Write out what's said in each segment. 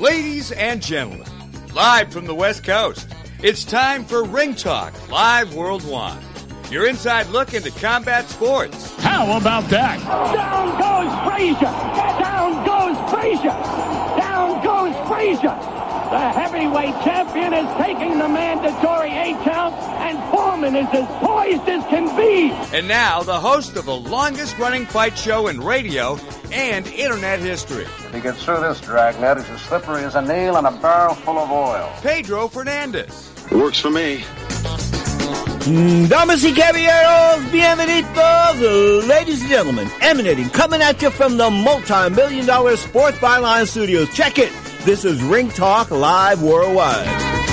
Ladies and gentlemen, live from the West Coast, it's time for Ring Talk Live Worldwide. Your inside look into combat sports. How about that? Down goes Frazier! Down goes Frazier! Down goes Frazier! The heavyweight champion is taking the mandatory 8 count, and Foreman is as poised as can be. And now, the host of the longest-running fight show in radio and internet history. If he gets through this dragnet, it's as slippery as a nail in a barrel full of oil. Pedro Fernandez. Works for me. Damas y caballeros, bienvenidos, ladies and gentlemen, emanating, coming at you from the multi-million-dollar Sports Byline Studios. Check it. This is Ring Talk Live Worldwide.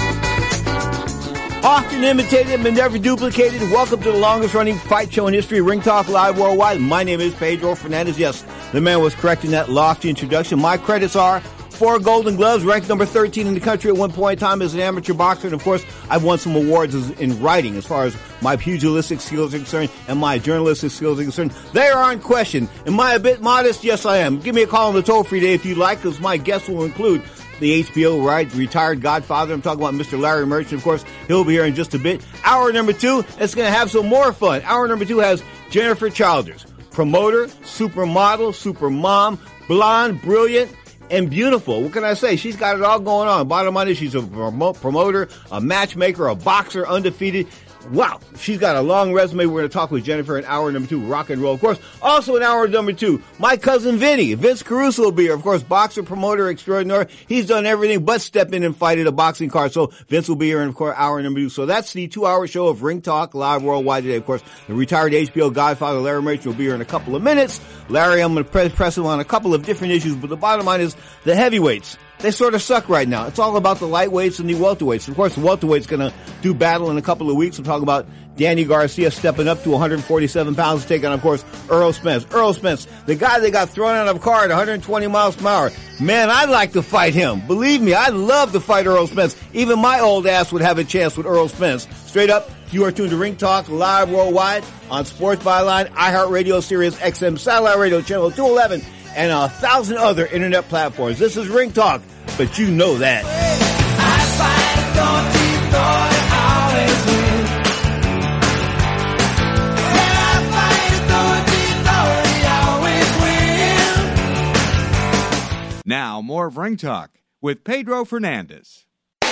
Often imitated but never duplicated. Welcome to the longest-running fight show in history, Ring Talk Live Worldwide. My name is Pedro Fernandez. Yes, the man was correct in that lofty introduction. My credits are 4 Golden Gloves, ranked number 13 in the country at one point in time as an amateur boxer. And, of course, I've won some awards in writing as far as my pugilistic skills are concerned and my journalistic skills are concerned. They are in question. Am I a bit modest? Yes, I am. Give me a call on the toll-free day if you'd like, because my guests will include the HBO retired Godfather. I'm talking about Mr. Larry Merchant. Of course, he'll be here in just a bit. Hour number 2, it's going to have some more fun. Hour number 2 has Jennifer Childers, promoter, supermodel, super mom, blonde, brilliant, and beautiful. What can I say? She's got it all going on. Bottom line is she's a promoter, a matchmaker, a boxer, undefeated. Wow. She's got a long resume. We're going to talk with Jennifer in hour number 2, rock and roll. Of course, also in hour number 2, my cousin Vince Caruso will be here. Of course, boxer, promoter extraordinaire. He's done everything but step in and fight at a boxing card. So Vince will be here in, of course, hour number 2. So that's the 2-hour show of Ring Talk Live Worldwide today. Of course, the retired HBO Godfather Larry Merchant will be here in a couple of minutes. Larry, I'm going to press him on a couple of different issues, but the bottom line is the heavyweights. They sort of suck right now. It's all about the lightweights and the welterweights. Of course, the welterweight's going to do battle in a couple of weeks. I'm talking about Danny Garcia stepping up to 147 pounds to take on, of course, Earl Spence. Earl Spence, the guy that got thrown out of a car at 120 miles per hour. Man, I'd like to fight him. Believe me, I'd love to fight Earl Spence. Even my old ass would have a chance with Earl Spence. Straight up, you are tuned to Ring Talk Live Worldwide on Sports Byline, iHeartRadio, Sirius XM, Satellite Radio, Channel 211, and 1,000 other internet platforms. This is Ring Talk, but you know that. Now, more of Ring Talk with Pedro Fernandez.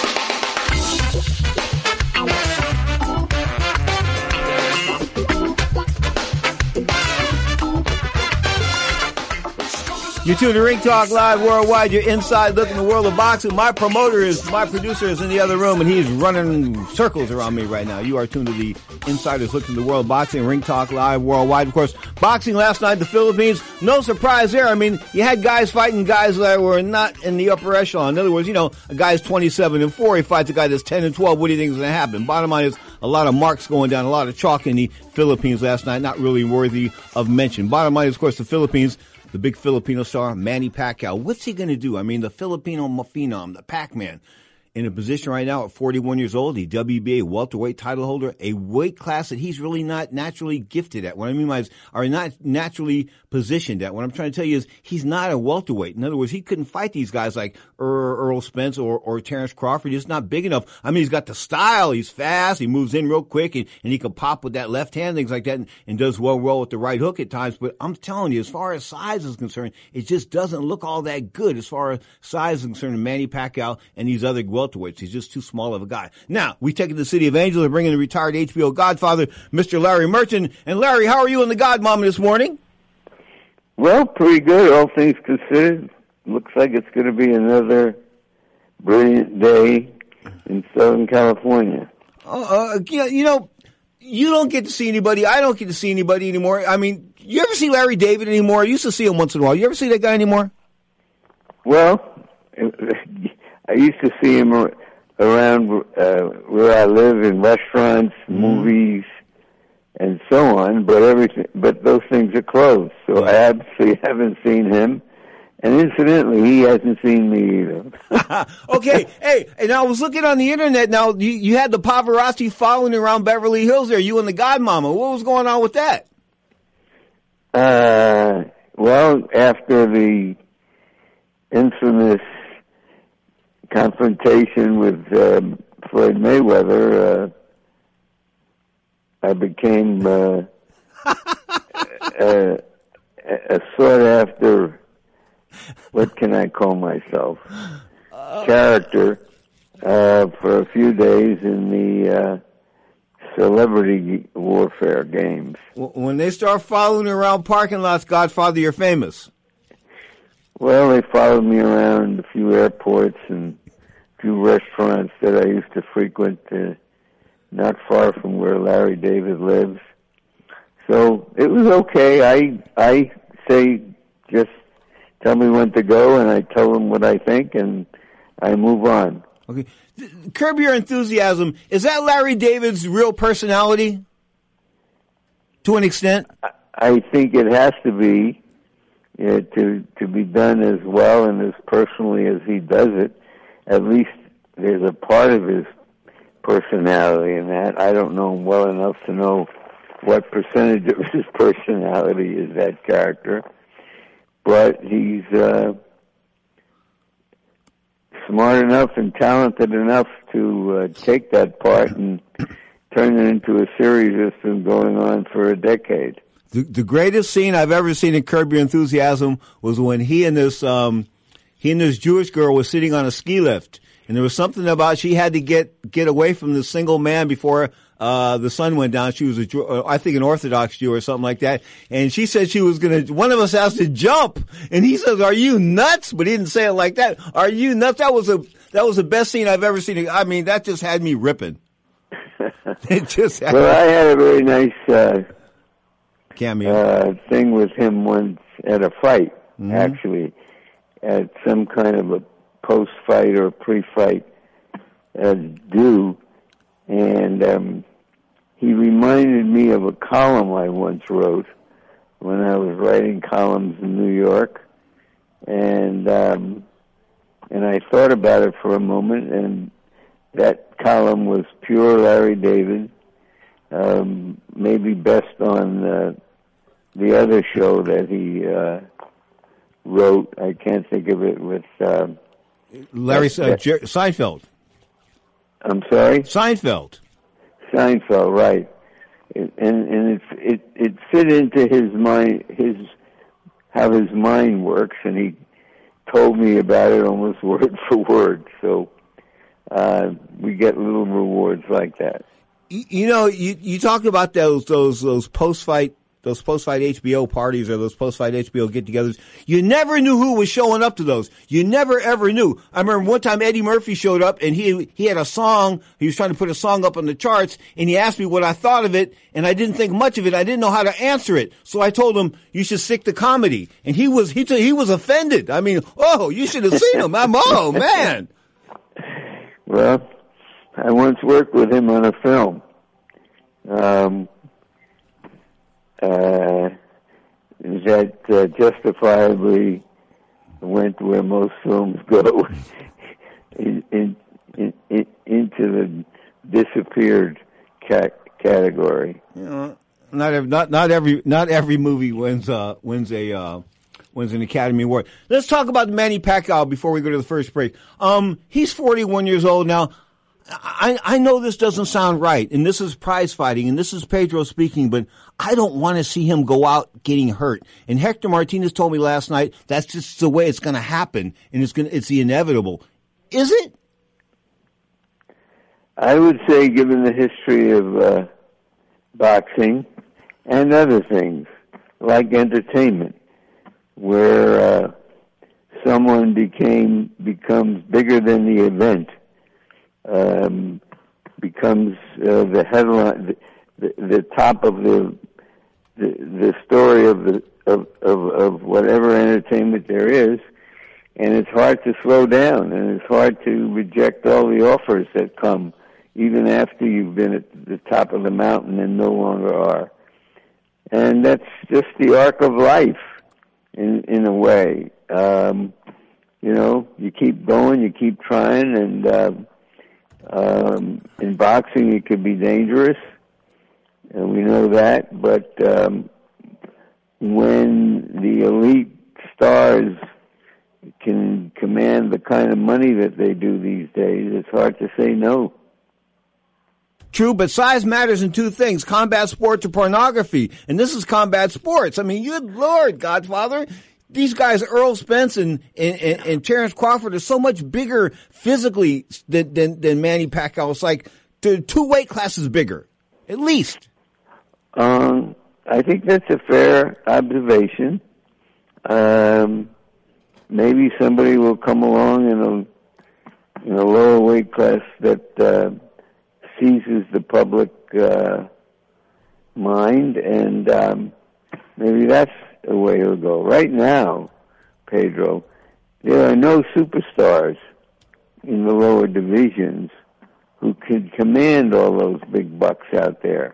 You're tuned to Ring Talk Live Worldwide, your inside look in the world of boxing. My producer is in the other room, and he's running circles around me right now. You are tuned to the insider's look in the world of boxing, Ring Talk Live Worldwide. Of course, boxing last night, the Philippines, no surprise there. I mean, you had guys fighting guys that were not in the upper echelon. In other words, you know, a guy's 27-4, he fights a guy that's 10-12. What do you think is going to happen? Bottom line is a lot of marks going down, a lot of chalk in the Philippines last night, not really worthy of mention. Bottom line is, of course, the Philippines, the big Filipino star, Manny Pacquiao. What's he going to do? I mean, the Filipino phenom, the Pac-Man, in a position right now at 41 years old, the WBA welterweight title holder, a weight class that he's really not naturally gifted at. What I mean by is, are not naturally positioned at. What I'm trying to tell you is he's not a welterweight. In other words, he couldn't fight these guys like Earl Spence or Terrence Crawford. He's not big enough. I mean, he's got the style. He's fast. He moves in real quick, and he can pop with that left hand, things like that, and does well with the right hook at times. But I'm telling you, as far as size is concerned, it just doesn't look all that good as far as size is concerned. Manny Pacquiao and these other welterweights. He's just too small of a guy. Now, we take it to the City of Angels and bring in the retired HBO Godfather, Mr. Larry Merchant. And Larry, how are you and the Godmama this morning? Well, pretty good, all things considered. Looks like it's going to be another brilliant day in Southern California. You know, you don't get to see anybody. I don't get to see anybody anymore. I mean, you ever see Larry David anymore? I used to see him once in a while. You ever see that guy anymore? Well, I used to see him around where I live in restaurants, movies, and so on. But those things are closed, so I absolutely haven't seen him. And incidentally, he hasn't seen me either. Okay, hey, and I was looking on the internet. Now you had the paparazzi following around Beverly Hills. There, you and the Godmama. What was going on with that? Well, after the infamous confrontation with Floyd Mayweather, I became a sought after, what can I call myself, character for a few days in the celebrity warfare games. When they start following you around parking lots, Godfather, you're famous. Well, they followed me around a few airports and a few restaurants that I used to frequent, not far from where Larry David lives. So it was okay. I say, just tell me when to go, and I tell them what I think, and I move on. Okay. Curb Your Enthusiasm, is that Larry David's real personality? To an extent? I think it has to be, to be done as well and as personally as he does it. At least there's a part of his personality in that. I don't know him well enough to know what percentage of his personality is that character. But he's smart enough and talented enough to take that part and turn it into a series that's been going on for a decade. The greatest scene I've ever seen in Curb Your Enthusiasm was when he and this Jewish girl was sitting on a ski lift, and there was something about she had to get away from the single man before the sun went down. She was I think an Orthodox Jew or something like that, and she said she was one of us has to jump, and he says, "Are you nuts?" But he didn't say it like that. Are you nuts? That was the best scene I've ever seen. I mean, that just had me ripping. It just well, I had a very nice cameo thing with him once at a fight, actually, at some kind of a post-fight or pre-fight do, and he reminded me of a column I once wrote when I was writing columns in New York, and I thought about it for a moment, and that column was pure Larry David, maybe best on the other show that he wrote. I can't think of it with Larry Seinfeld. I'm sorry? Seinfeld, right? And it fit into his mind, how his mind works, and he told me about it almost word for word. So we get little rewards like that. You know, you talk about those post-fight HBO parties or those post-fight HBO get-togethers. You never knew who was showing up to those. You never, ever knew. I remember one time Eddie Murphy showed up, and he had a song. He was trying to put a song up on the charts, and he asked me what I thought of it, and I didn't think much of it. I didn't know how to answer it. So I told him, you should stick to comedy. And he was offended. I mean, you should have seen him. Oh, man. Well, I once worked with him on a film. That justifiably went where most films go, into the disappeared category. You know, not every movie wins an Academy Award. Let's talk about Manny Pacquiao before we go to the first break. He's 41 years old now. I know this doesn't sound right, and this is prize fighting, and this is Pedro speaking, but I don't want to see him go out getting hurt. And Hector Martinez told me last night that's just the way it's going to happen, and it's the inevitable. Is it? I would say, given the history of boxing and other things like entertainment, where someone becomes bigger than the event. Becomes the headline, the top of the story of whatever entertainment there is, and it's hard to slow down, and it's hard to reject all the offers that come, even after you've been at the top of the mountain and no longer are. And that's just the arc of life, in a way. You keep going, you keep trying, and in boxing, it could be dangerous, and we know that. But when the elite stars can command the kind of money that they do these days, it's hard to say no. True, but size matters in two things, combat sports or pornography. And this is combat sports. I mean, good Lord, Godfather. These guys, Earl Spence and Terrence Crawford, are so much bigger physically than Manny Pacquiao. It's like 2 weight classes bigger, at least. I think that's a fair observation. Maybe somebody will come along in a lower weight class that seizes the public mind, and maybe that's a way to go. Right now, Pedro, there are no superstars in the lower divisions who can command all those big bucks out there.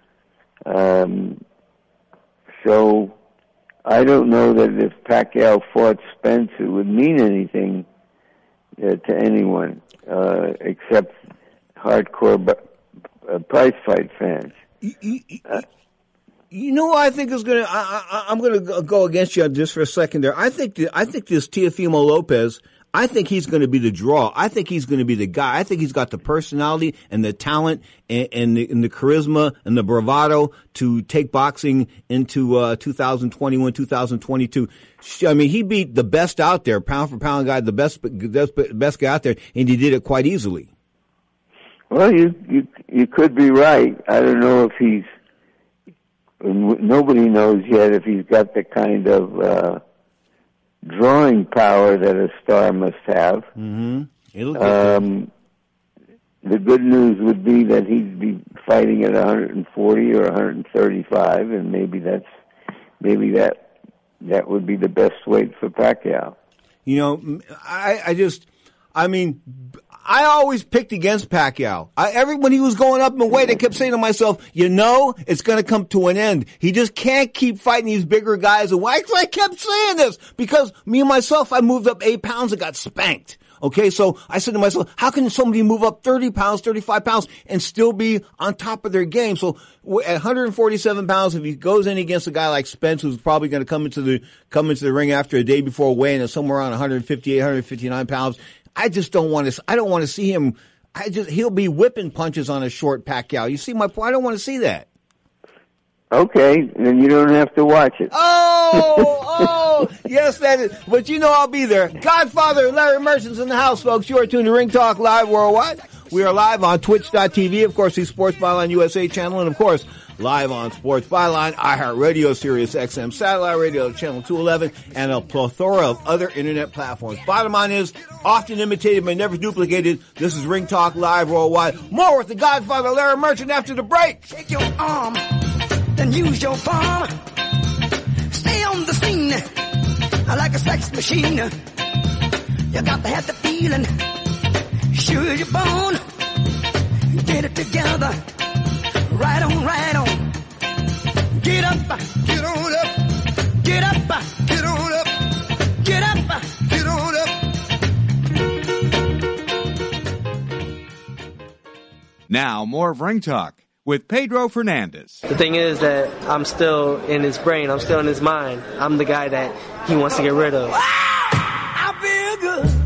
So I don't know that if Pacquiao fought Spence, it would mean anything to anyone except hardcore prize fight fans. You know what I think is going to? I'm going to go against you just for a second there. I think this Teofimo Lopez, I think he's going to be the draw. I think he's going to be the guy. I think he's got the personality and the talent and the charisma and the bravado to take boxing into 2021, 2022. I mean, he beat the best out there, pound for pound guy, the best guy out there, and he did it quite easily. Well, you could be right. I don't know if he's. Nobody knows yet if he's got the kind of drawing power that a star must have. Mm-hmm. It'll get there. The good news would be that he'd be fighting at 140 or 135, and maybe that would be the best weight for Pacquiao. You know, I always picked against Pacquiao. When he was going up in weight, I kept saying to myself, it's going to come to an end. He just can't keep fighting these bigger guys. And why? I kept saying this because me and myself, I moved up 8 pounds and got spanked. Okay, so I said to myself, how can somebody move up 30 pounds, 35 pounds, and still be on top of their game? So at 147 pounds, if he goes in against a guy like Spence, who's probably going to come into the ring after a day before weighing at somewhere around 158, 159 pounds, I don't want to see him. He'll be whipping punches on a short Pacquiao. You see my point? I don't want to see that. Okay, then you don't have to watch it. Oh, yes, that is. But I'll be there. Godfather Larry Merchant's in the house, folks. You are tuned to Ring Talk Live Worldwide. We are live on Twitch.tv, of course, the Sports Byline USA channel, and of course, live on Sports Byline, iHeartRadio, Sirius XM, Satellite Radio, Channel 211, and a plethora of other internet platforms. Bottom line is, often imitated but never duplicated. This is Ring Talk Live Worldwide. More with the Godfather Larry Merchant after the break. Take your arm, then use your palm. Stay on the scene like a sex machine. You got to have the feeling. Sure you're born. Get it together. Right on, right on. Get up, get on up. Get up, get on up. Get up, get on up. Now, more of Ring Talk with Pedro Fernandez. The thing is that I'm still in his brain. I'm still in his mind. I'm the guy that he wants to get rid of. I feel good.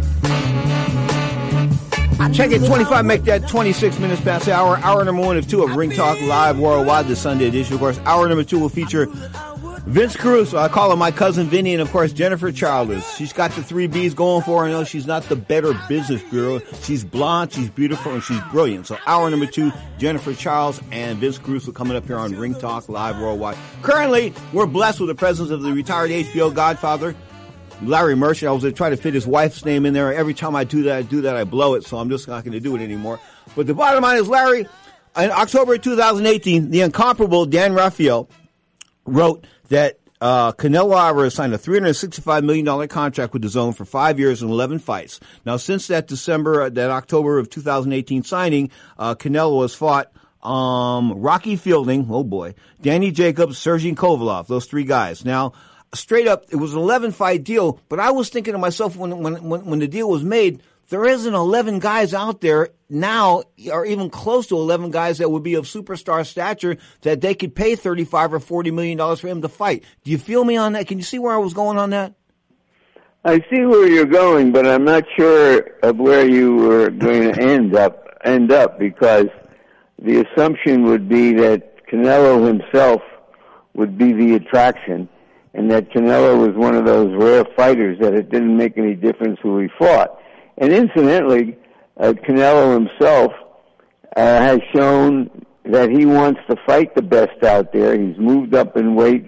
Check it, 25, make that 26 minutes past the hour. Hour number 1 of 2 of Ring Talk Live Worldwide, the Sunday edition. Of course, hour number 2 will feature Vince Caruso. I call her my cousin Vinny, and of course, Jennifer Childers. She's got the 3 B's going for her. No, she's not the Better Business Bureau. She's blonde, she's beautiful, and she's brilliant. So hour number 2, Jennifer Charles and Vince Caruso coming up here on Ring Talk Live Worldwide. Currently, we're blessed with the presence of the retired HBO Godfather, Larry Merchant. I was going to try to fit his wife's name in there. Every time I do that, I blow it, so I'm just not going to do it anymore. But the bottom line is, Larry, in October 2018, the incomparable Dan Rafael wrote that Canelo Alvarez signed a $365 million contract with DAZN for 5 years and 11 fights. Now, since that October of 2018 signing, Canelo has fought Rocky Fielding, oh boy, Danny Jacobs, Sergey Kovalev, those 3 guys. Now, straight up, it was an 11-fight deal, but I was thinking to myself when the deal was made, there isn't 11 guys out there now, or even close to 11 guys that would be of superstar stature that they could pay $35 or $40 million for him to fight. Do you feel me on that? Can you see where I was going on that? I see where you're going, but I'm not sure of where you were going to end up, because the assumption would be that Canelo himself would be the attraction, and that Canelo was one of those rare fighters that it didn't make any difference who he fought. And incidentally, Canelo himself has shown that he wants to fight the best out there. He's moved up in weight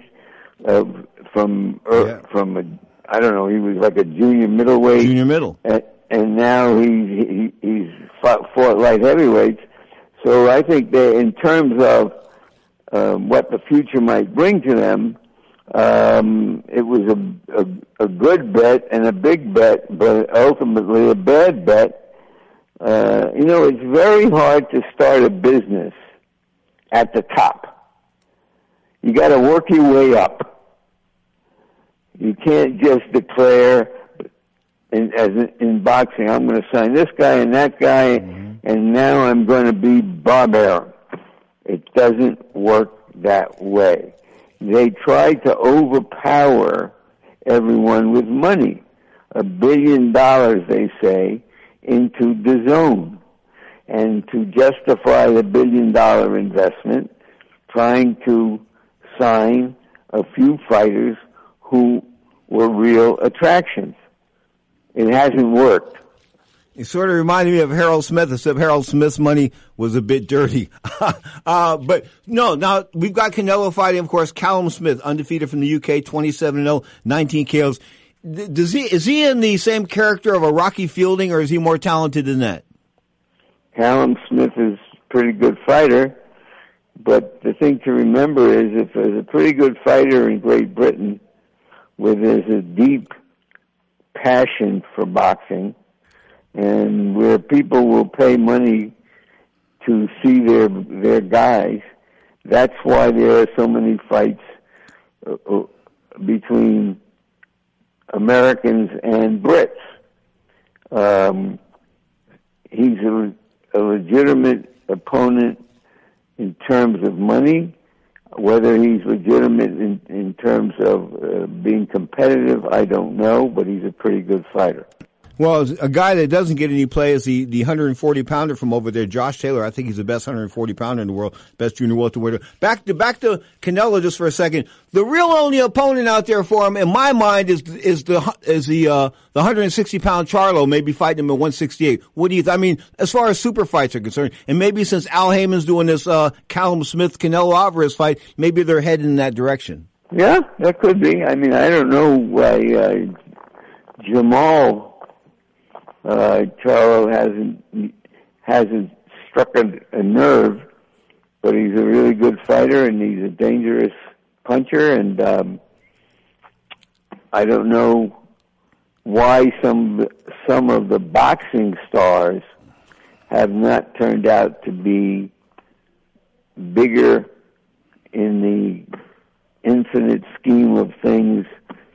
from I don't know, he was like a junior middleweight. Junior middle. And now he's fought light heavyweights. So I think that in terms of what the future might bring to them, it was a good bet and a big bet, but ultimately a bad bet. It's very hard to start a business at the top. You got to work your way up. You can't just declare, as in boxing, I'm going to sign this guy and that guy, and now I'm going to be Bob Arum. It doesn't work that way. They try to overpower everyone with money. $1 billion, they say, into the zone. And to justify the $1 billion investment, trying to sign a few fighters who were real attractions. It hasn't worked. It sort of reminded me of Harold Smith, except Harold Smith's money was a bit dirty. But no, now we've got Canelo fighting, of course, Callum Smith, undefeated from the UK, 27-0, 19 KOs. Is he in the same character of a Rocky Fielding, or is he more talented than that? Callum Smith is a pretty good fighter, but the thing to remember is if there's a pretty good fighter in Great Britain where there's a deep passion for boxing and where people will pay money to see their guys, that's why there are so many fights between Americans and Brits. He's a legitimate opponent in terms of money. Whether he's legitimate in terms of being competitive, I don't know, but he's a pretty good fighter. Well, a guy that doesn't get any play is the 140-pounder from over there, Josh Taylor. I think he's the best 140-pounder in the world, best junior welterweight. Back to Canelo just for a second. The real only opponent out there for him, in my mind, is the 160-pound Charlo, maybe fighting him at 168. What do you? I mean, as far as super fights are concerned, and maybe since Al Heyman's doing this Callum Smith Canelo Alvarez fight, maybe they're heading in that direction. Yeah, that could be. I mean, I don't know why Jamal Charlo hasn't struck a nerve, but he's a really good fighter and he's a dangerous puncher, and I don't know why some of the boxing stars have not turned out to be bigger in the infinite scheme of things,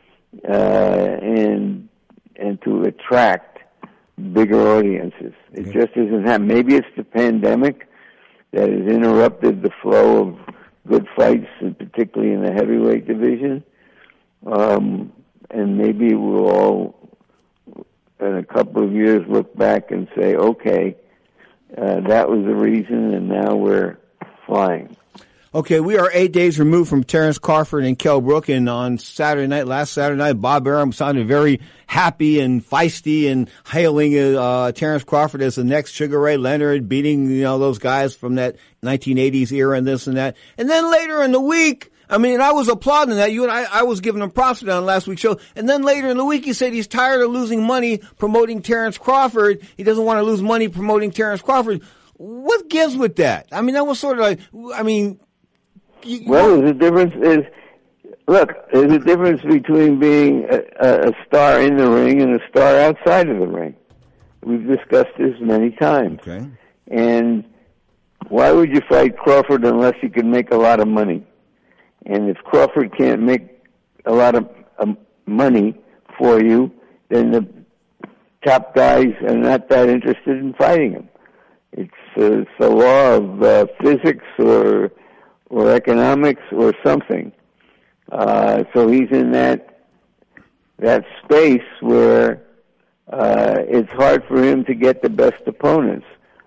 and to attract bigger audiences. It just isn't happening. Maybe it's the pandemic that has interrupted the flow of good fights, and particularly in the heavyweight division. And maybe we'll all, in a couple of years, look back and say, okay, that was the reason, and now we're flying. Okay, we are 8 days removed from Terrence Crawford and Kell Brook, and on last Saturday night, Bob Arum sounded very happy and feisty and hailing Terrence Crawford as the next Sugar Ray Leonard, beating those guys from that 1980s era and this and that. And then later in the week, I mean, I was applauding that. You and I was giving him props on last week's show. And then later in the week, he said he's tired of losing money promoting Terrence Crawford. He doesn't want to lose money promoting Terrence Crawford. What gives with that? I mean, that was sort of like, there's a difference. There's a difference between being a star in the ring and a star outside of the ring. We've discussed this many times. Okay. And why would you fight Crawford unless you can make a lot of money? And if Crawford can't make a lot of money for you, then the top guys are not that interested in fighting him. It's the law of physics or economics or something. So he's in that that space where it's hard for him to get the best opponents.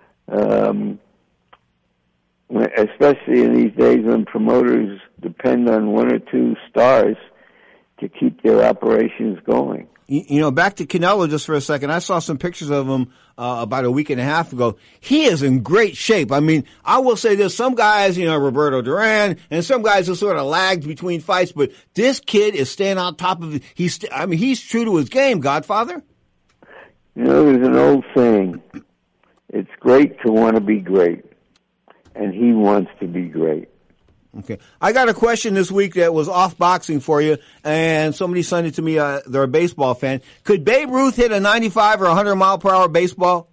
Especially in these days when promoters depend on one or two stars to keep their operations going. You know, back to Canelo just for a second. I saw some pictures of him about a week and a half ago. He is in great shape. I mean, I will say this. Some guys, you know, Roberto Duran, and some guys have sort of lagged between fights, but this kid is staying on top of it. He's true to his game, Godfather. You know, there's an old saying, it's great to want to be great. And he wants to be great. Okay. I got a question this week that was off boxing for you, and somebody sent it to me. They're a baseball fan. Could Babe Ruth hit a 95 or 100 mile per hour baseball?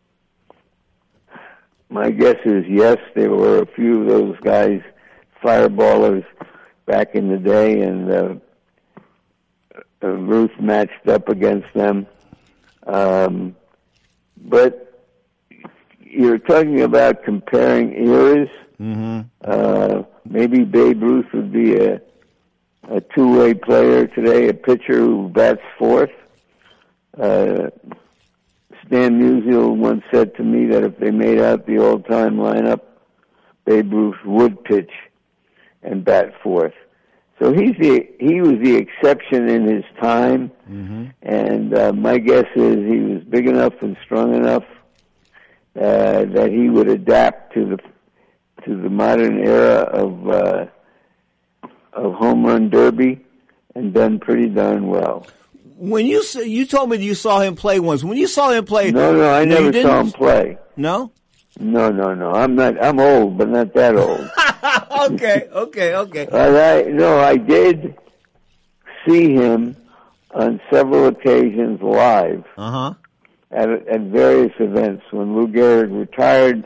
My guess is yes. There were a few of those guys, fireballers, back in the day, and Ruth matched up against them. But you're talking about comparing eras. Mm-hmm. Maybe Babe Ruth would be a two-way player today, a pitcher who bats fourth. Stan Musial once said to me that if they made out the all-time lineup, Babe Ruth would pitch and bat fourth. So he was the exception in his time, and my guess is he was big enough and strong enough that he would adapt to the modern era of home run derby and done pretty darn well. When you told me you saw him play once. When you saw him play, no, I never saw him play. No. No. I'm old, but not that old. Okay. I did see him on several occasions live. At various events. When Lou Gehrig retired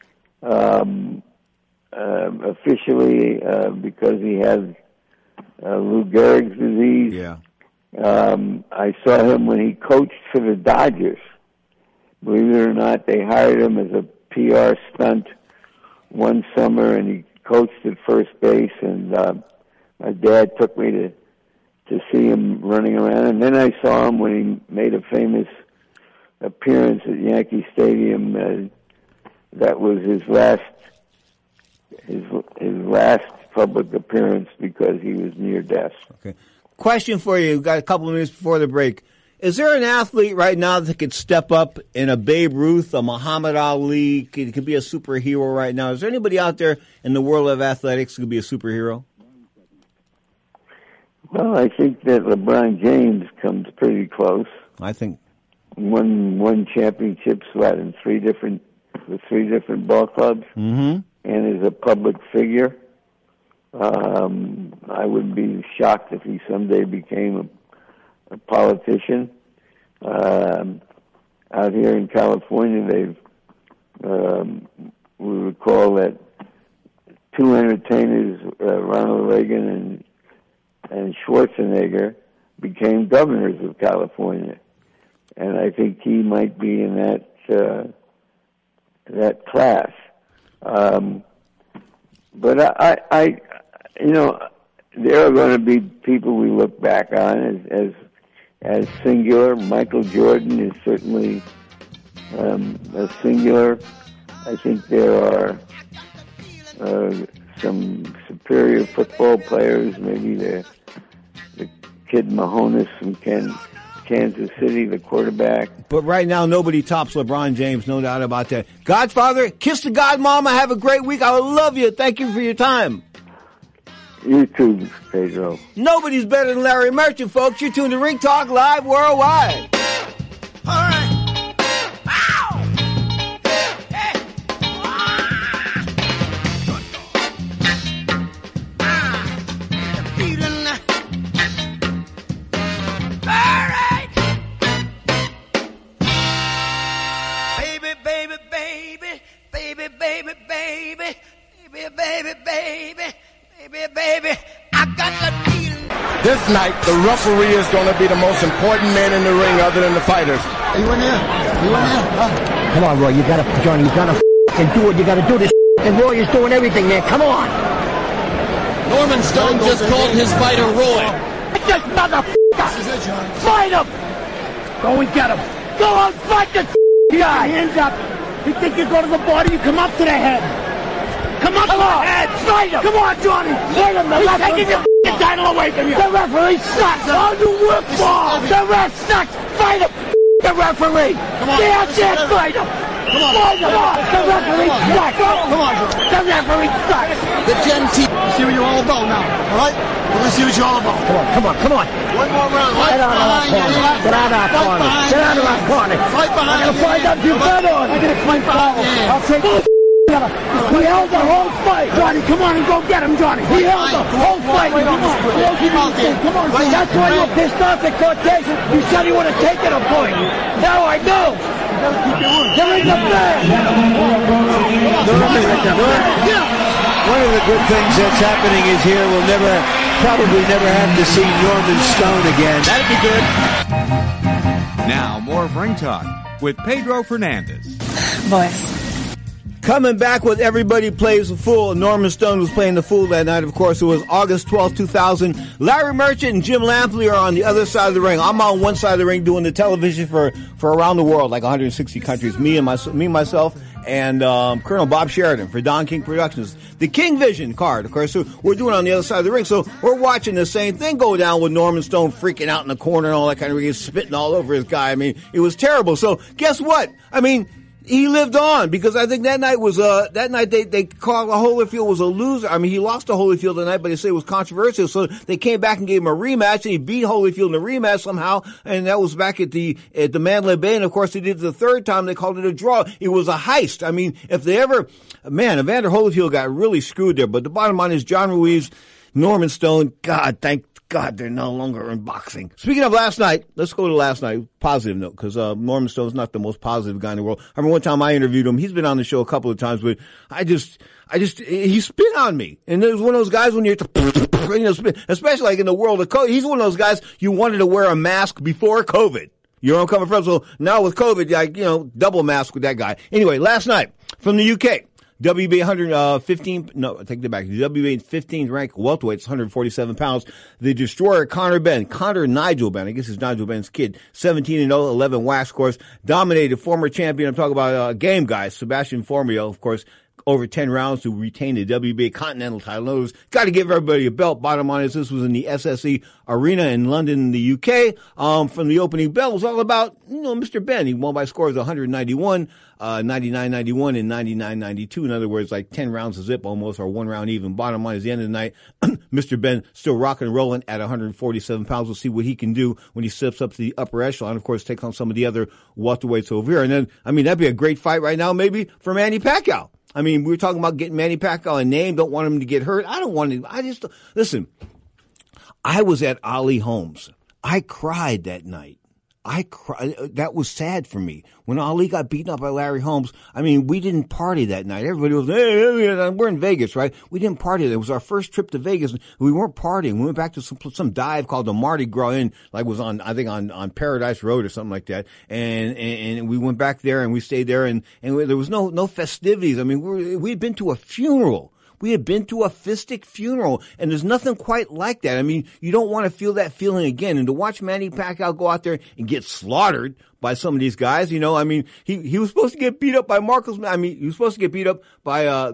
officially because he had Lou Gehrig's disease. Yeah. I saw him when he coached for the Dodgers. Believe it or not, they hired him as a PR stunt one summer, and he coached at first base. And my dad took me to see him running around. And then I saw him when he made a famous appearance at Yankee Stadium. That was his last public appearance because he was near death. Okay. Question for you. We've got a couple of minutes before the break. Is there an athlete right now that could step up in a Babe Ruth, a Muhammad Ali, could be a superhero right now? Is there anybody out there in the world of athletics who could be a superhero? Well, I think that LeBron James comes pretty close. I think won championships in three different ball clubs, and is a public figure. I wouldn't be shocked if he someday became a politician. Out here in California, we recall that two entertainers, Ronald Reagan and Schwarzenegger, became governors of California. And I think he might be in that class. But I there are going to be people we look back on as singular. Michael Jordan is certainly a singular. I think there are some superior football players, maybe the kid Mahomes from Kansas City, the quarterback. But right now, nobody tops LeBron James, no doubt about that. Godfather, kiss the godmama. Have a great week. I love you. Thank you for your time. You too, Pedro. Nobody's better than Larry Merchant, folks. You're tuned to Ring Talk Live Worldwide. All right. Baby, I got that feeling. This night, the referee is going to be the most important man in the ring other than the fighters. You in there? Come on, Roy. Johnny, you gotta do what you gotta do. This and Roy is doing everything, man. Come on. Norman Stone just called his fighter Roy. Just motherfucker. Fight him! Go and get him. Go on, fight the guy. Hands up. You think you go to the body, you come up to the head. Come up to the head. Fight him. Come on, Johnny. Fight him. He's taking your title away from you. The referee sucks. All you work for. The ref sucks. Fight him. The referee. Come on. Stay out there, fight him. Come on. Fight him. The referee sucks. Come on. The referee sucks. The Gen T. See what you're all about now. All right? We're going to see what you're all about. Come on. One more round. Get out of our corner. Get out of our corner. Get out of our corner. Fight behind you. I'm going to fight up you better. I'm going to fight behind you. I'll take it. He held the whole fight. Johnny, come on and go get him, Johnny. He held the whole fight. Come on. That's why you're pissed off at Cortez. You said he would have taken a point. Now I know. There is a man. One of the good things that's happening is here we'll probably never have to see Norman Stone again. That'd be good. Now, more of Ring Talk with Pedro Fernandez. Boys. Coming back with Everybody Plays the Fool. Norman Stone was playing the Fool that night. Of course, it was August 12, 2000. Larry Merchant and Jim Lampley are on the other side of the ring. I'm on one side of the ring doing the television for around the world, like 160 countries. Me, myself, and Colonel Bob Sheridan for Don King Productions. The King Vision card, of course, so we're doing it on the other side of the ring. So we're watching the same thing go down with Norman Stone freaking out in the corner and all that kind of thing, spitting all over his guy. I mean, it was terrible. So guess what? I mean, he lived on because I think that night was they called Holyfield was a loser. I mean, he lost to Holyfield that night, but they say it was controversial. So they came back and gave him a rematch, and he beat Holyfield in a rematch somehow. And that was back at the Mandalay Bay. And of course, they did it the third time. They called it a draw. It was a heist. I mean, if Evander Holyfield got really screwed there. But the bottom line is John Ruiz, Norman Stone. Thank God, they're no longer in boxing. Speaking of last night, let's go to last night. Positive note, because Norman Stone's not the most positive guy in the world. I remember one time I interviewed him. He's been on the show a couple of times, but he spit on me. And there's one of those guys when you're, especially like in the world of COVID. He's one of those guys you wanted to wear a mask before COVID. You know where I'm coming from? So now with COVID, double mask with that guy. Anyway, last night from the UK. WBA 115, no, I take that back. The WBA 15th ranked welterweight, 147 pounds. The destroyer, Conor Nigel Benn, I guess it's Nigel Benn's kid, 17-0, 11 wax scores, dominated former champion. I'm talking about, game guy, Sebastian Formio, of course, over 10 rounds to retain the WBA Continental title. In other words, got to give everybody a belt. Bottom line is this was in the SSE Arena in London, the UK. From the opening bell, it was all about, Mr. Benn. He won by scores of 191, 99-91, and 99-92. In other words, like 10 rounds of zip almost, or 1 round even. Bottom line is the end of the night, Mr. Benn still rocking and rolling at 147 pounds. We'll see what he can do when he steps up to the upper echelon. Of course, takes on some of the other welterweights over here. And then, that'd be a great fight right now, maybe for Manny Pacquiao. We were talking about getting Manny Pacquiao a name, don't want him to get hurt. Listen, I was at Ali Holmes. I cried that night. That was sad for me. When Ali got beaten up by Larry Holmes, we didn't party that night. Everybody was, hey, we're in Vegas, right? We didn't party. It was our first trip to Vegas. We weren't partying. We went back to some dive called the Mardi Gras Inn, was on Paradise Road or something like that. And we went back there and we stayed there and there was no festivities. We'd been to a funeral. We had been to a fistic funeral, and there's nothing quite like that. You don't want to feel that feeling again. And to watch Manny Pacquiao go out there and get slaughtered by some of these guys, he was supposed to get beat up by Marcos. He was supposed to get beat up by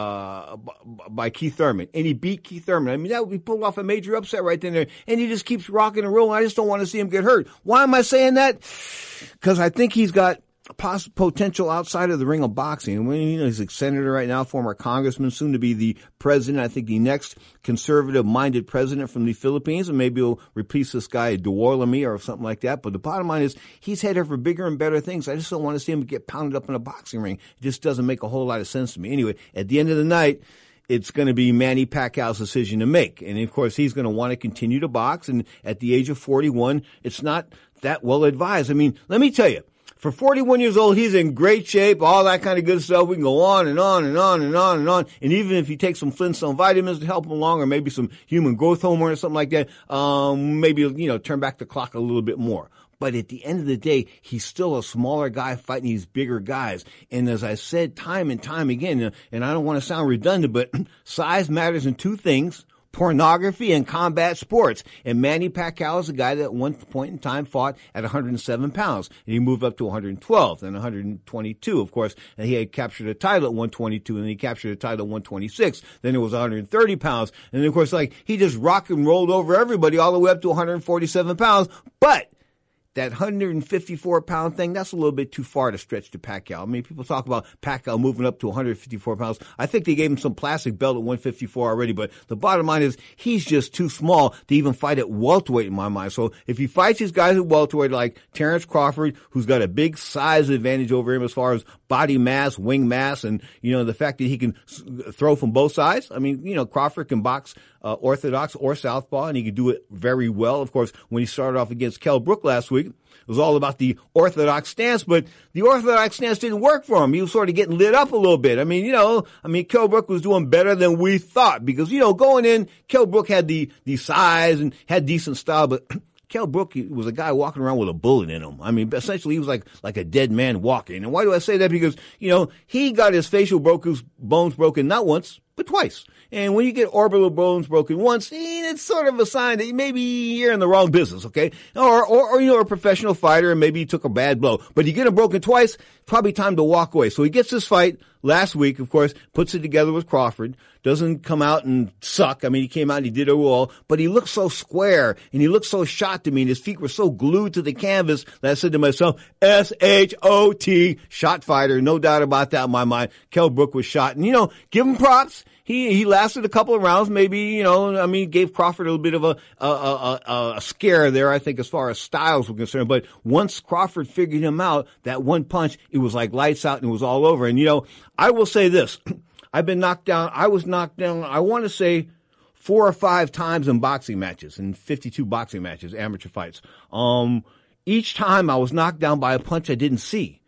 by Keith Thurman, and he beat Keith Thurman. He pulled off a major upset right there, and he just keeps rocking and rolling. I just don't want to see him get hurt. Why am I saying that? Because I think he's got potential outside of the ring of boxing. He's a senator right now, former congressman, soon to be the president. I think the next conservative-minded president from the Philippines, and maybe he'll replace this guy Duolami or something like that. But the bottom line is he's headed for bigger and better things. I just don't want to see him get pounded up in a boxing ring. It just doesn't make a whole lot of sense to me. Anyway, at the end of the night, it's going to be Manny Pacquiao's decision to make. And, of course, he's going to want to continue to box. And at the age of 41, it's not that well advised. Let me tell you, for 41 years old, he's in great shape, all that kind of good stuff. We can go on and on and on and on and on. And even if you take some Flintstone vitamins to help him along, or maybe some human growth hormone or something like that, maybe, turn back the clock a little bit more. But at the end of the day, he's still a smaller guy fighting these bigger guys. And as I said time and time again, and I don't want to sound redundant, but size matters in two things: pornography and combat sports. And Manny Pacquiao is a guy that at one point in time fought at 107 pounds. And he moved up to 112, then 122, of course. And he had captured a title at 122, and then he captured a title at 126. Then it was 130 pounds. And then, of course, like, he just rocked and rolled over everybody all the way up to 147 pounds. But that 154-pound thing, that's a little bit too far to stretch to Pacquiao. I mean, people talk about Pacquiao moving up to 154 pounds. I think they gave him some plastic belt at 154 already, but the bottom line is he's just too small to even fight at welterweight in my mind. So if he fights these guys at welterweight like Terrence Crawford, who's got a big size advantage over him as far as body mass, wing mass, and, you know, the fact that he can throw from both sides. I mean, you know, Crawford can box orthodox or southpaw, and he could do it very well. Of course, when he started off against Kell Brook last week, it was all about the orthodox stance, but the orthodox stance didn't work for him. He was sort of getting lit up a little bit. I mean, Kell Brook was doing better than we thought because, going in, Kell Brook had the size and had decent style, but Kell Brook was a guy walking around with a bullet in him. I mean, essentially he was like a dead man walking. And why do I say that? Because, he got his facial bones broken not once, but twice. And when you get orbital bones broken once, it's sort of a sign that maybe you're in the wrong business, okay? Or a professional fighter and maybe you took a bad blow. But you get them broken twice, probably time to walk away. So he gets this fight last week, of course, puts it together with Crawford, doesn't come out and suck. I mean, he came out and he did it well, but he looked so square and he looked so shot to me and his feet were so glued to the canvas that I said to myself, S-H-O-T, shot fighter, no doubt about that in my mind. Kell Brook was shot. And, give him props. He lasted a couple of rounds, maybe, gave Crawford a little bit of a scare there, I think, as far as styles were concerned. But once Crawford figured him out, that one punch, it was like lights out and it was all over. And, I will say this. I've been knocked down. I was knocked down, I want to say, 4 or 5 times in boxing matches, in 52 boxing matches, amateur fights. Each time I was knocked down by a punch I didn't see.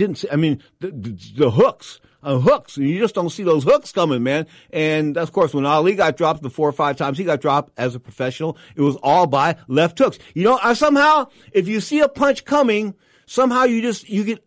The hooks. Hooks, and you just don't see those hooks coming, man. And of course, when Ali got dropped the 4 or 5 times he got dropped as a professional, it was all by left hooks. Somehow, if you see a punch coming, somehow you get,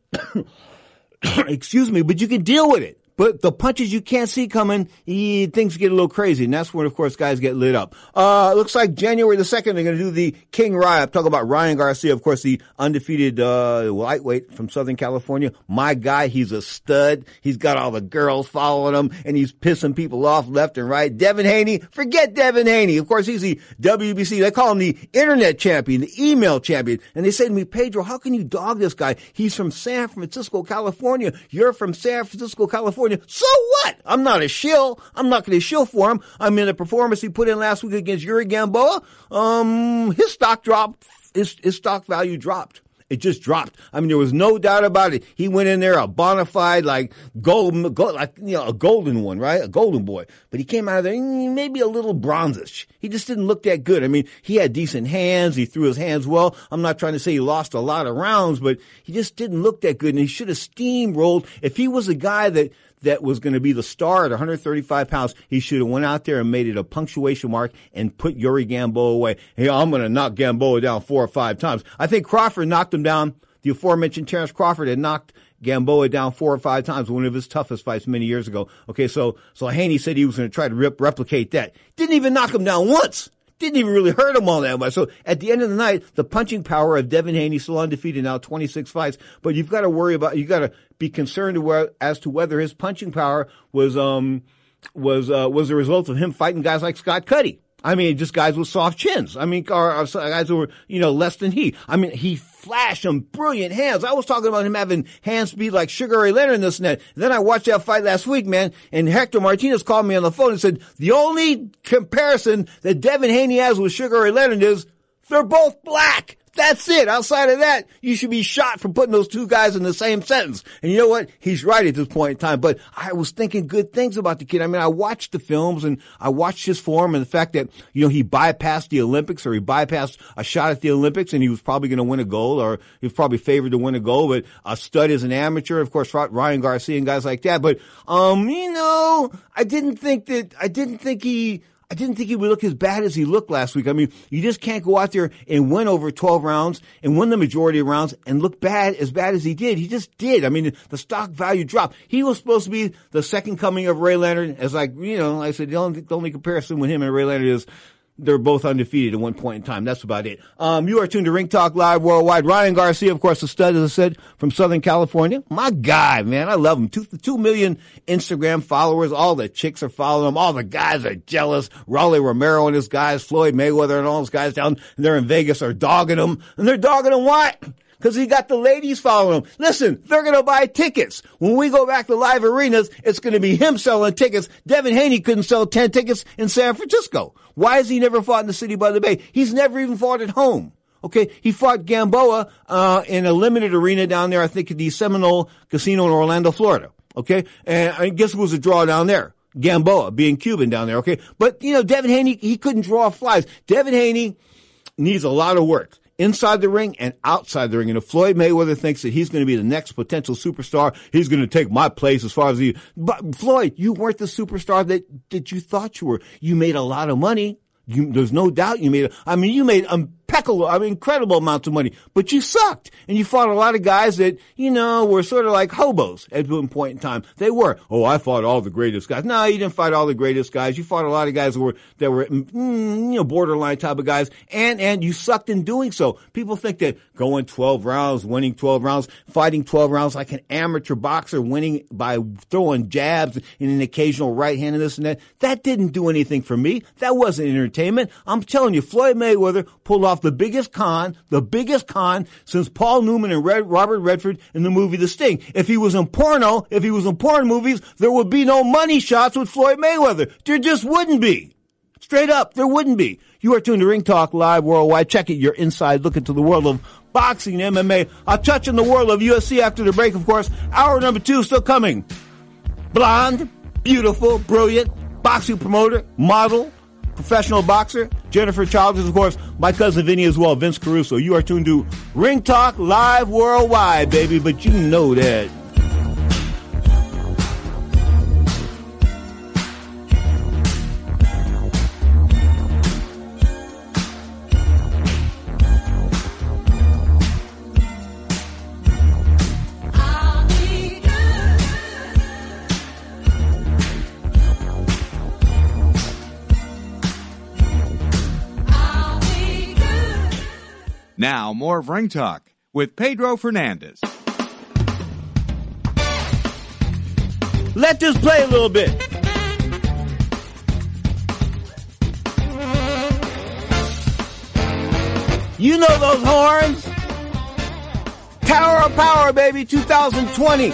excuse me, but you can deal with it. But the punches you can't see coming, things get a little crazy. And that's when, of course, guys get lit up. Looks like January the 2nd, they're going to do the King Rye. I'm talking about Ryan Garcia, of course, the undefeated lightweight from Southern California. My guy, he's a stud. He's got all the girls following him, and he's pissing people off left and right. Devin Haney, forget Devin Haney. Of course, he's the WBC. They call him the internet champion, the email champion. And they say to me, Pedro, how can you dog this guy? He's from San Francisco, California. You're from San Francisco, California. So what? I'm not a shill. I'm not going to shill for him. I'm in the performance he put in last week against Yuri Gamboa. His stock dropped. His stock value dropped. It just dropped. I mean, there was no doubt about it. He went in there a bona fide, a golden one, right? A golden boy. But he came out of there maybe a little bronzish. He just didn't look that good. I mean, he had decent hands. He threw his hands well. I'm not trying to say he lost a lot of rounds, but he just didn't look that good. And he should have steamrolled. If he was a guy that was going to be the star at 135 pounds, he should have went out there and made it a punctuation mark and put Yuri Gamboa away. Hey, I'm going to knock Gamboa down 4 or 5 times. I think Crawford knocked him down. The aforementioned Terrence Crawford had knocked Gamboa down 4 or 5 times, one of his toughest fights many years ago. Okay, so Haney said he was going to try to replicate that. Didn't even knock him down once. Didn't even really hurt him all that much. So at the end of the night, the punching power of Devin Haney, still undefeated now, 26 fights. But you got to be concerned as to whether his punching power was a result of him fighting guys like Scott Cuddy. I mean, just guys with soft chins. I mean, or guys who were, less than he. I mean, he flashed some brilliant hands. I was talking about him having hand speed like Sugar Ray Leonard and this and that. Then I watched that fight last week, man, and Hector Martinez called me on the phone and said, the only comparison that Devin Haney has with Sugar Ray Leonard is they're both black. That's it. Outside of that, you should be shot for putting those 2 guys in the same sentence. And you know what? He's right at this point in time. But I was thinking good things about the kid. I mean, I watched the films and I watched his form and the fact that, he bypassed the Olympics, or he bypassed a shot at the Olympics, and he was probably going to win a gold, or he was probably favored to win a gold. But a stud as an amateur, of course, Ryan Garcia and guys like that. But, I didn't think I didn't think he would look as bad as he looked last week. I mean, you just can't go out there and win over 12 rounds and win the majority of rounds and look bad as he did. He just did. I mean, the stock value dropped. He was supposed to be the second coming of Ray Leonard. As I said, the only comparison with him and Ray Leonard is they're both undefeated at one point in time. That's about it. You are tuned to Ring Talk Live Worldwide. Ryan Garcia, of course, the stud, as I said, from Southern California. My guy, man. I love him. 2 million Instagram followers. All the chicks are following him. All the guys are jealous. Raleigh Romero and his guys, Floyd Mayweather and all those guys down there in Vegas are dogging him. And they're dogging him what? Because he got the ladies following him. Listen, they're going to buy tickets. When we go back to live arenas, it's going to be him selling tickets. Devin Haney couldn't sell 10 tickets in San Francisco. Why has he never fought in the city by the bay? He's never even fought at home. Okay, he fought Gamboa in a limited arena down there, I think at the Seminole Casino in Orlando, Florida. Okay, and I guess it was a draw down there. Gamboa being Cuban down there. Okay, but Devin Haney, he couldn't draw flies. Devin Haney needs a lot of work inside the ring and outside the ring. And if Floyd Mayweather thinks that he's going to be the next potential superstar, he's going to take my place as far as but Floyd, you weren't the superstar that you thought you were. You made a lot of money. There's no doubt you made incredible amounts of money, but you sucked. And you fought a lot of guys that, were sort of like hobos at one point in time. They were. Oh, I fought all the greatest guys. No, you didn't fight all the greatest guys. You fought a lot of guys that were borderline type of guys. And you sucked in doing so. People think that going 12 rounds, winning 12 rounds, fighting 12 rounds like an amateur boxer, winning by throwing jabs and an occasional right hand and this and that didn't do anything for me. That wasn't entertainment. I'm telling you, Floyd Mayweather pulled off the biggest con since Paul Newman and Robert Redford in the movie The Sting. If he was in porn movies, there would be no money shots with Floyd Mayweather. There just wouldn't be. Straight up, there wouldn't be. You are tuned to Ring Talk Live Worldwide. Check it, your inside look into the world of boxing and MMA. I'll touch on the world of UFC after the break, of course. Hour number 2 still coming. Blonde, beautiful, brilliant, boxing promoter, model, professional boxer, Jennifer Childers, of course, my cousin Vinny as well, Vince Caruso. You are tuned to Ring Talk Live Worldwide, baby, but you know that. Now, more of Ring Talk with Pedro Fernandez. Let this play a little bit. You know those horns? Tower of Power, baby, 2020.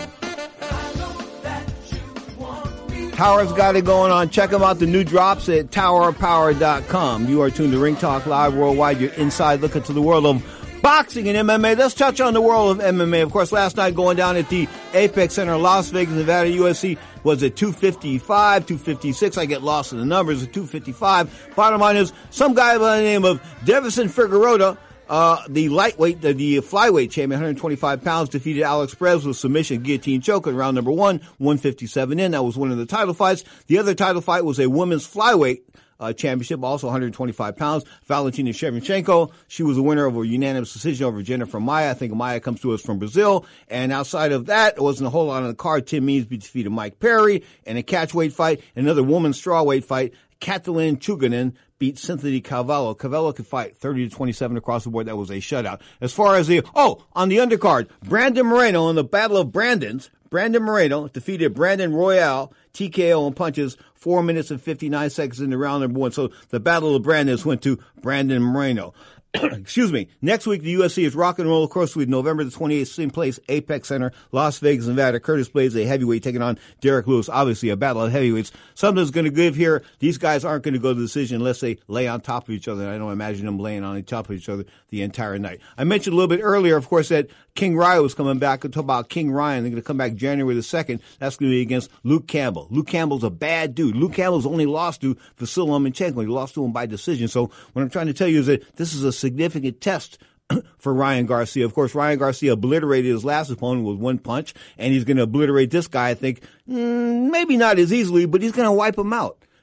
Tower's got it going on. Check them out, the new drops at towerofpower.com. You are tuned to Ring Talk Live Worldwide, your inside look into the world of boxing and MMA. Let's touch on the world of MMA. Of course, last night going down at the Apex Center, Las Vegas, Nevada, UFC was at 255, 256. I get lost in the numbers at 255. Bottom line is, some guy by the name of Davison Figueroa, the flyweight champion, 125 pounds, defeated Alex Perez with submission guillotine choke in round number 1, 157 in. That was one of the title fights. The other title fight was a women's flyweight championship, also 125 pounds. Valentina Shevchenko, she was a winner of a unanimous decision over Jennifer Maia. I think Maia comes to us from Brazil. And outside of that, it wasn't a whole lot on the card. Tim Means defeated Mike Perry in a catchweight fight. Another women's strawweight fight. Catalin Chuganin beat Cynthia Calvillo. Calvillo could fight 30-27 across the board. That was a shutout. As far as on the undercard, Brandon Moreno in the Battle of Brandons, Brandon Moreno defeated Brandon Royale, TKO on punches, 4 minutes and 59 seconds in the round number 1. So the Battle of Brandons went to Brandon Moreno. Excuse me. Next week, the UFC is Rock and Roll Across Week, November the 28th, same place, Apex Center, Las Vegas, Nevada. Curtis Blades, a heavyweight, taking on Derek Lewis. Obviously, a battle of heavyweights. Something's going to give here. These guys aren't going to go to the decision unless they lay on top of each other. And I don't imagine them laying on top of each other the entire night. I mentioned a little bit earlier, of course, that King Ryan was coming back. We'll talk about King Ryan. They're going to come back January the 2nd. That's going to be against Luke Campbell. Luke Campbell's a bad dude. Luke Campbell's only lost to Vasyl Lomachenko. He lost to him by decision. So what I'm trying to tell you is that this is a significant test for Ryan Garcia. Of course, Ryan Garcia obliterated his last opponent with one punch, and he's going to obliterate this guy, I think, maybe not as easily, but he's going to wipe him out.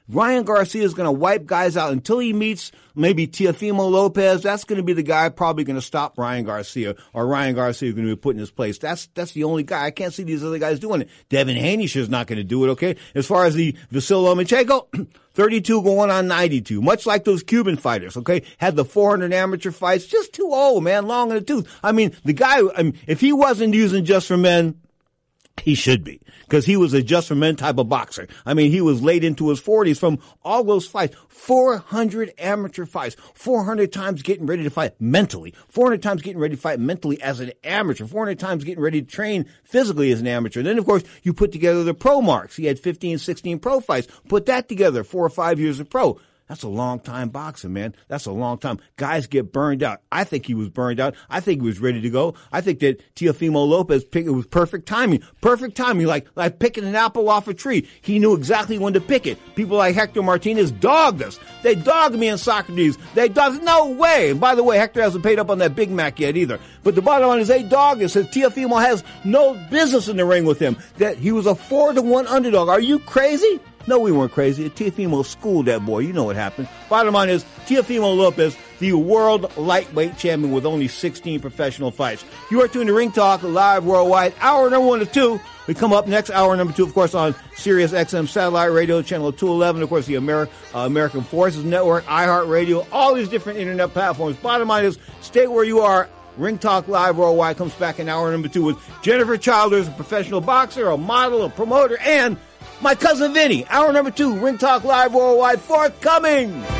Ryan Garcia is going to wipe guys out until he meets maybe Teofimo Lopez. That's going to be the guy probably going to stop Ryan Garcia, or Ryan Garcia is going to be put in his place. That's the only guy. I can't see these other guys doing it. Devin Haney is not going to do it, okay? As far as the Vasil Lomachenko, 32 going on 92. Much like those Cuban fighters, okay? Had the 400 amateur fights. Just too old, man. Long in the tooth. I mean, the guy, if he wasn't using Just for Men, he should be, because he was a Just for Men type of boxer. I mean, he was late into his 40s from all those fights. 400 amateur fights, 400 times getting ready to fight mentally, 400 times getting ready to fight mentally as an amateur, 400 times getting ready to train physically as an amateur. And then, of course, you put together the pro marks. He had 15, 16 pro fights. Put that together, 4 or 5 years of pro. That's a long time boxing, man. That's a long time. Guys get burned out. I think he was burned out. I think he was ready to go. I think that Teofimo Lopez it was perfect timing. Perfect timing, like picking an apple off a tree. He knew exactly when to pick it. People like Hector Martinez dogged us. They dogged me and Socrates. They dogged, no way. And by the way, Hector hasn't paid up on that Big Mac yet either. But the bottom line is they dogged us. Teofimo has no business in the ring with him. That he was a 4-1 underdog. Are you crazy? No, we weren't crazy. Teofimo schooled that boy. You know what happened. Bottom line is, Teofimo Lopez, the world lightweight champion with only 16 professional fights. You are tuned to Ring Talk live worldwide. Hour number 1 to 2. We come up next, hour number 2, of course, on Sirius XM Satellite Radio, channel 211. Of course, the American Forces Network, iHeartRadio, all these different internet platforms. Bottom line is, stay where you are. Ring Talk Live Worldwide comes back in hour number 2 with Jennifer Childers, a professional boxer, a model, a promoter, and my cousin Vinny. Hour number 2, Ring Talk Live Worldwide, forthcoming.